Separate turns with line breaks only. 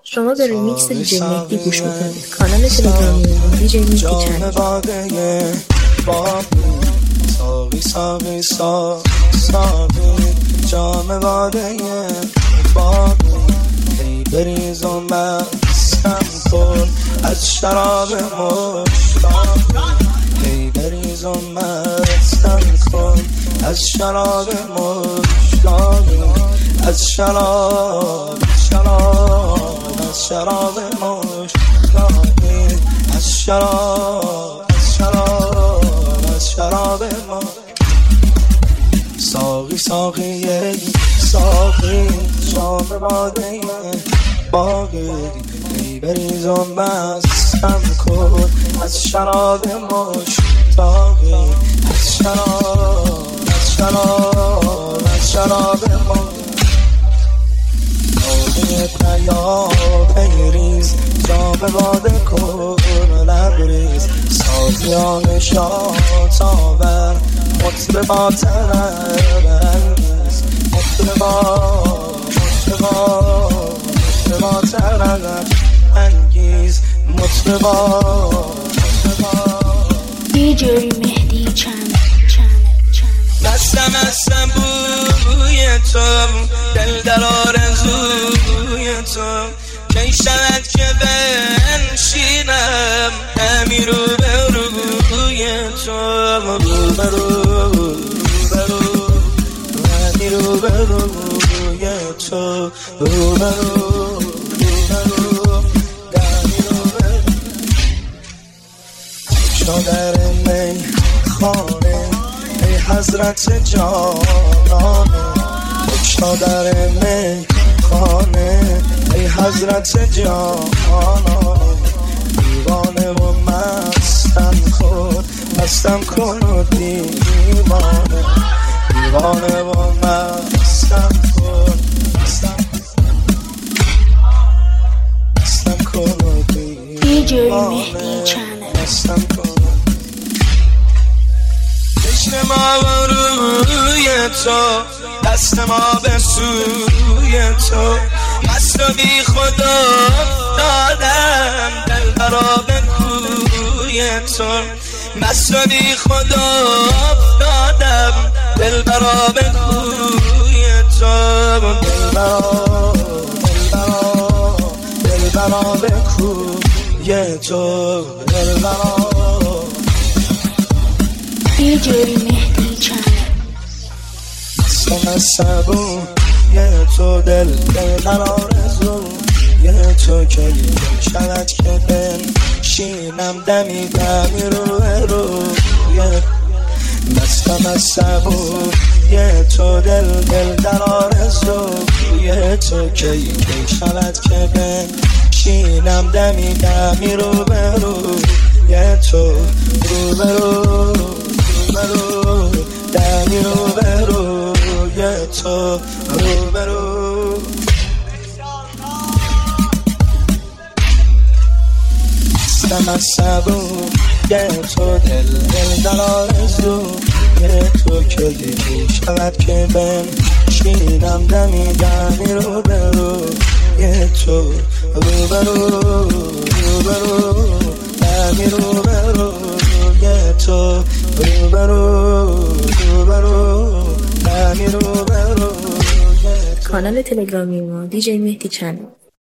شما به ریمیکس دیجی مهدی گوش میکنید. کانال تلگرامی ما دیجی مهدی چنل.
ساقی ساقی ساقی جام باده باقی ای بریزم بستم کن از شراب مشتاقی ای بریزم بستم کن از شراب مشتاقی از شراب از شراب مشتاقی از شراب از شراب ما ساقی ساقی ساقی شام باده باقی ای بریزم بستم کن از شراب مشتاقی از شراب ما باده پیریز جام باده کن لبریز سازیان شاتاور مطربا تربنگیز مطربا تربنگیز مطربا
دیجی مهدی چنل.
دستم بوی تو دل در آرزوی تو کی شود که بنشینم همی رو به روی تو همی رو به روی تو در می خانه ای حضرت جانانه بکشا در می خانه ای حضرت جانانه دیوانه و مستم کن و دیوانه و مستم کن و
دیجی مهدی چنل.
مستم کن چشم ما و روی تو دست ما به سوی تو مست و بی خدا دادم دل برا به کوی تو مست و بی خدا دادم دل برا به کوی تو دل برا به کوی تو دل برا
دیجی مهدی چنل.
سبون یه تو دل در آرزو یه تو که شود که بنشینم دمی رو دستم از سبون یه تو دل در آرزو یه تو که شود که بنشینم دمی رو یه تو رو دمی رو یه تو رو دستم از سبون یه تو دل در آرزو یه تو که شود که بنشینم دمی رو یه تو رو دمی رو یه تو
کانال تلگرامی ما دیجی مهدی چنل.